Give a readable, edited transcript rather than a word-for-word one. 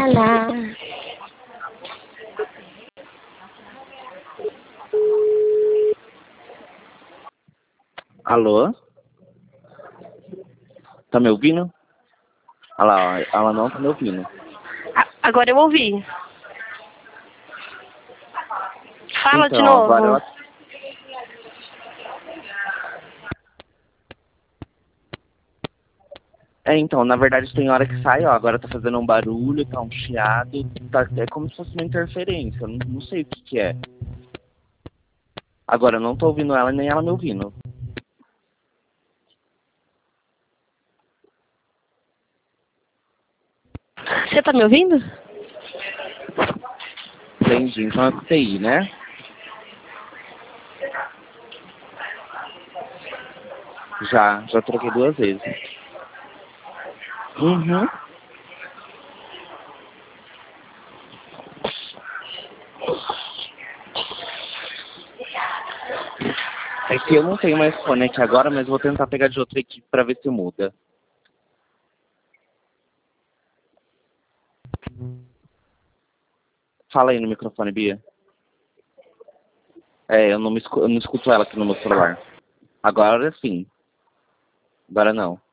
lá. Alô? Tá me ouvindo? Olha lá, ó, ela não tá me ouvindo. Agora eu ouvi. Fala de Então, novo. agora ela... então, na verdade tem hora que sai, ó, agora tá fazendo um barulho, tá um chiado, tá, é como se fosse uma interferência, eu não sei o que que é. Agora eu não tô ouvindo ela nem ela me ouvindo. Você tá me ouvindo? Entendi, então é TI, né? Já troquei 2 vezes. Uhum. É que eu não tenho mais fone aqui agora, mas vou tentar pegar de outra equipe pra ver se muda. Fala aí no microfone, Bia. Eu não escuto ela aqui no meu celular. Agora sim. Agora não.